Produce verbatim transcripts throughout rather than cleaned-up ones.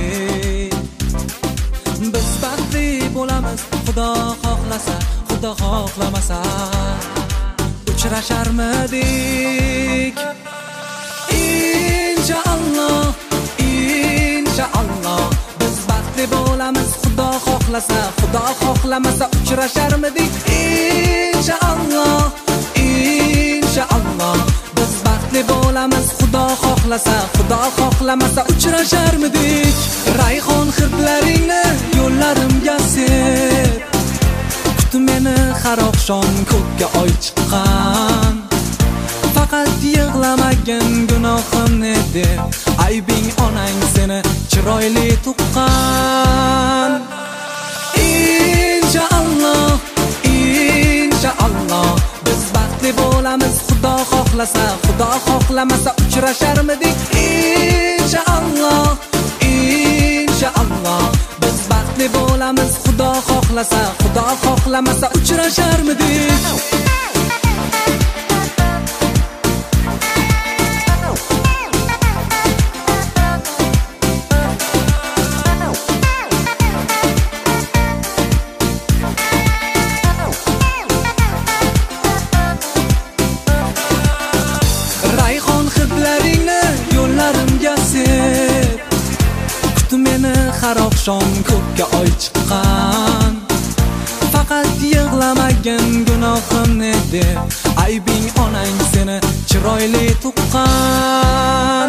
Biz baxtli bo'lamiz, Xudo xohlasa, Xudo xohlamasa uchrasharmidik. Inshaalloh, inshaalloh biz baxtli bo'lamiz, Xudo xohlasa, Xudo xohlamasa uchrasharmidik. Inshaalloh, inshaalloh biz baxtli bo'lamiz, Xudo xohlasa, Xudo xohlamasa uchrasharmidik. Rayhon hidlaringni yo'llarimga sep, kutdi meni har oqshom ko'kka oy chiqqan. Faqat yig'lamagin gunohim ne deb, aybing onang seni chiroyli tuqqan. Inshaalloh, inshaalloh biz baxtli bo'lamiz, Xudo xohlasa, Xudo xohlamasa uchrasharmidik. Inshaalloh, inshaalloh biz baxtli bo'lamiz, Xudo xohlasa, Xudo xohlamasa uchrasharmidik. Rayhon hidlaringni yo'llarimga sep, kutdi meni har oqshom ko'kka oy chiqqan. Faqat yig'lamagin gunohim ne deb, aybing onang seni chiroyli tuqqan.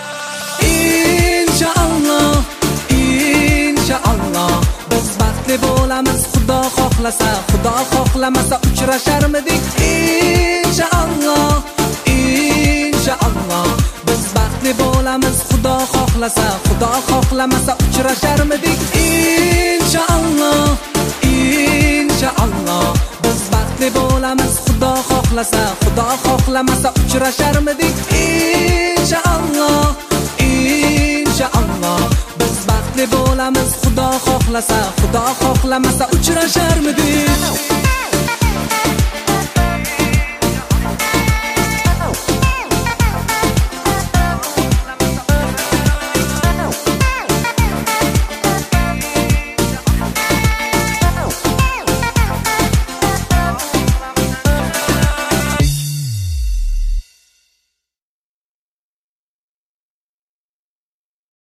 Inshaalloh, inshaalloh biz baxtli bo'lamiz, Xudo xohlasa, Xudo xohlamasa uchrasharmidik. Inshaalloh, inshaalloh biz baxtli bo'lamiz, Xudo xohlasa, Xudo xohlamasa uchrasharmidik. Inshaalloh, inshaalloh biz baxtli bo'lamiz, Xudo xohlasa, Xudo xohlamasa uchrasharmidik. Inshaalloh, inshaalloh biz baxtli bo'lamiz, Xudo xohlasa, Xudo xohlamasa uchrasharmidik.